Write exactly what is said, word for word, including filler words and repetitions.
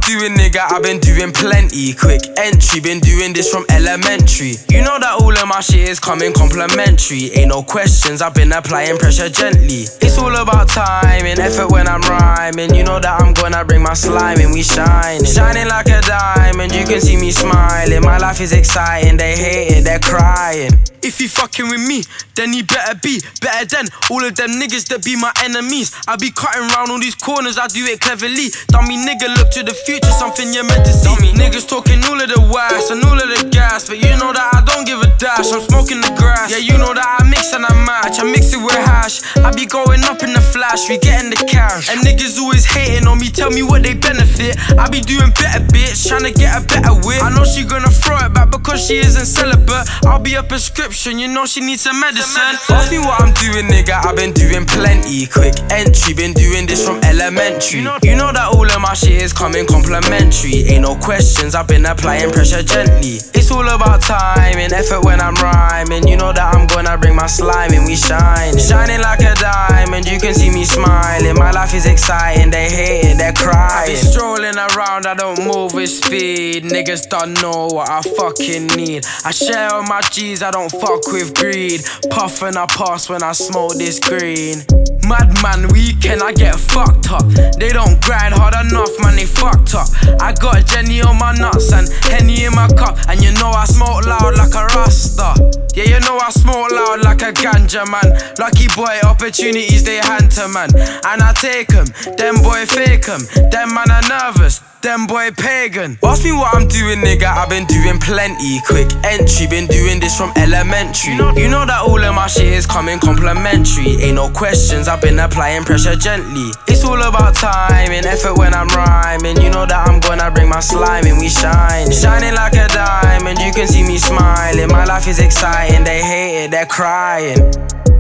doing, nigga, I've been doing plenty. Quick entry, been doing this from elementary. You know that all of my shit is coming complimentary. Ain't no questions, I've been applying pressure gently. It's all about time and effort when I'm rhyming. You know that I'm gonna bring my slime and we shining. Shining like a diamond, you can see me smiling. My life is exciting, they hate it, they're crying. If he fucking with me, then he better be better than all of them niggas that be my enemies. I be cutting round all these corners, I do it cleverly. Dummy nigga, look to the future, something you're meant to see. Dummy niggas talking all of the wax and all of the gas, but you know that I don't give a dash. I'm smoking the grass. Yeah, you know that I mix and I match. I mix it with hash. I be going up in the flash, we getting the cash. And niggas always hating on me, tell me what they benefit. I be doing better, bitch, trying to get a better whip. I know she gonna throw it back because she isn't celibate. I'll be a prescription, you know she needs some medicine. Ask me what I'm doing, nigga, I've been doing plenty. Quick entry, been doing this from elementary. You know that all of my shit is coming complimentary. Ain't no questions, I've been applying pressure gently. It's all about time and effort when I'm rhyming. You know that I'm gonna bring my slime and we shining. Shining like a diamond, you can see me smiling. My life is exciting, they hate it, they're crying. I be strolling around, I don't move with speed. Niggas don't know what I fucking need. I share all my G's, I don't fuck with greed. Puff and I pass when I smoke this green. Madman weekend, I get fucked up. They don't grind hard enough, man, they fucked up. I got Jenny on my nuts and Henny in my cup. And you know I smoke loud like a Rasta. Yeah, you know I smoke loud like a ganja, man. Lucky boy, opportunities they hand to man. And I take them, them boy fake them. Them man are nervous, them boy pagan. Ask me what I'm doing, nigga, I've been doing plenty. Quick entry, been doing this from elementary. You know that all of my shit is coming complimentary. Ain't no questions, I've been applying pressure gently. It's all about time and effort when I'm rhyming. You know that I'm gonna bring my slime and we shining. Shining like a diamond, you can see me smiling. My life is exciting, they hate it, they're crying.